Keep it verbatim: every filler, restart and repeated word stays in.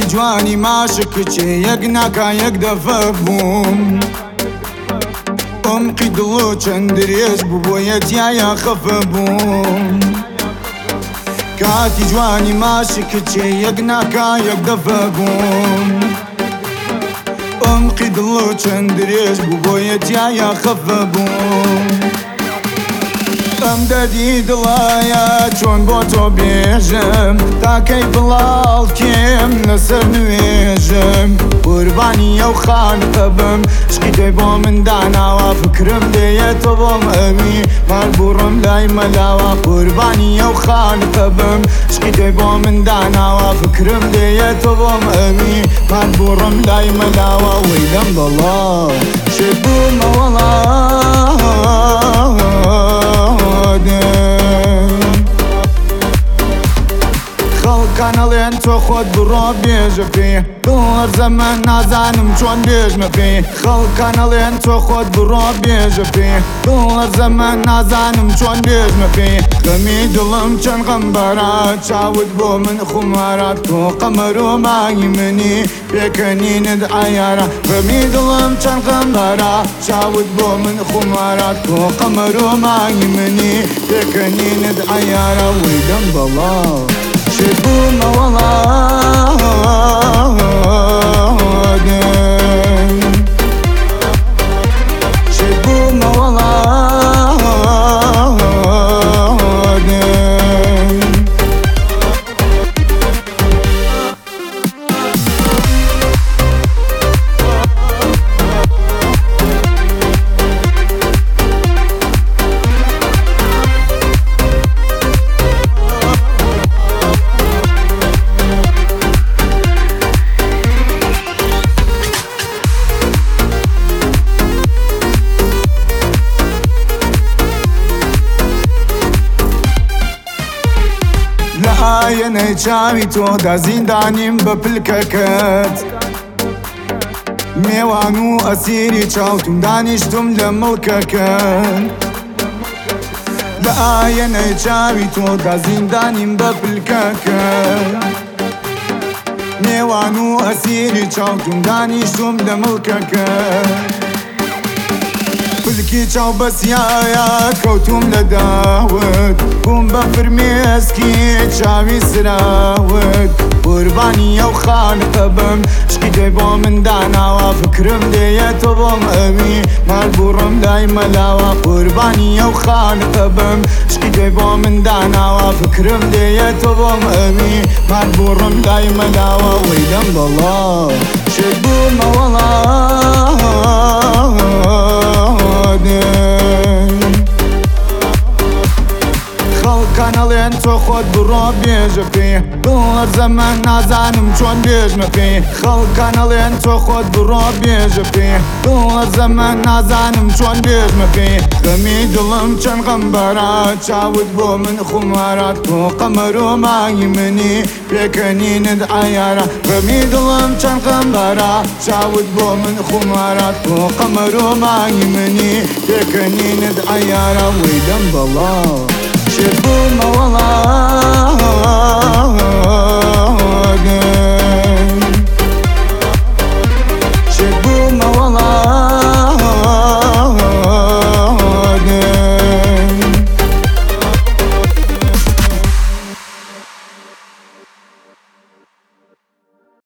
جوانی ماشک چێ یەک ناکا یەک دەفە بووم ئەمقی دڵ و چەند درێژ بوو بۆ یەتیایە خەفە بووم کاتی جوانی ماشک چێ یەک ناکا یەک دەفە بووم ئەمقی دڵ و چەند درێژ بوو بۆ یەتیایە خەفە بووم ئەم دەردی دڵایە چۆن بۆ تۆ بێژم تاکەی بڵاڵکێم لەسەر نوێژم قوربانی ئەو خانقە بم شقی تۆی بۆ من داناوە فکرم دێیەتۆ بۆم ئەوی مەلبوڕم لای مەلاوە قوربانی ئەو خانقە بم شقی تۆی بۆ من داناوە فکرم دێیەتۆ بۆم ئەوی مەلبوڕم لای مەلاوە وەی لەم دڵە شێت بوومە وەڵا خەڵکان ئەڵێن تۆ خۆت بڕۆ بێژە پێ دڵەرزە من نازانم چۆن بێژمە پێ خەڵکان ئەڵێن تۆ خۆت بڕۆ بێژە پێ دڵەرزە من نازانم چۆن بێژمە پێ غەمی دڵم چەند غەمبەرە چاوت بۆ من خومارە تۆ قەمەر و مانگی منی پێکەنینت ئایارە غەمی دڵم چەند غەمبەرە چاوت بۆ من خومارە تۆ قەمەر و مانگی منی پێکەنینت ئایارە وەی دەم بەڵا شێت بوومە وەڵا شێت بوومە وەڵا ئاەنەی چاوی تۆدا زیندانیم بە پلکەکەت میێوان و ئەسیری چاوتم دانیشتم لە مڵکەکەت لە ئاەنەی چاوی تۆدا زیندانیم بە پلکەکەت میێوان و ئەسیری چاوتم دانیشتم لە مڵکەکەت پلکی چاو بەسیایە کەوتوم لە داوت بووم بە فرمێسکی چاوی سراوت قوربانی ئەو خانقە بم شقی تۆی بۆ من داناوە فکرم دێیەتۆ بۆم ئەوی مەلبوڕم لای مەلاوە قوربانی ئەو خانقە بم شقی تۆی بۆ من داناوە فکرم دێیەتۆ بۆم ئەوی مەلبوڕم لای مەلاوە وەی لەم دڵە شێت بوومە وەڵا خەڵکان ئەڵێن تۆ خۆت بڕۆ بێژە پێ دڵەرزە من نازانم چۆن بێژمە پێ خەڵکان ئەڵێن تۆ خۆت بڕۆ بێژە پێ دڵەرزە من نازانم چۆن بێژمە پێ غەمی دڵم چەند غەمبەرە چاوت بۆ من خومارە تۆ قەمەر و مانگی منی پێکەنینت ئایارە غەمی دڵم چەند غەمبەرە چاوت بۆ من خومارە تۆ قەمەر و مانگی منی پێکەنینت ئایارە وەی دەم بەڵا شێت بوومە وەڵا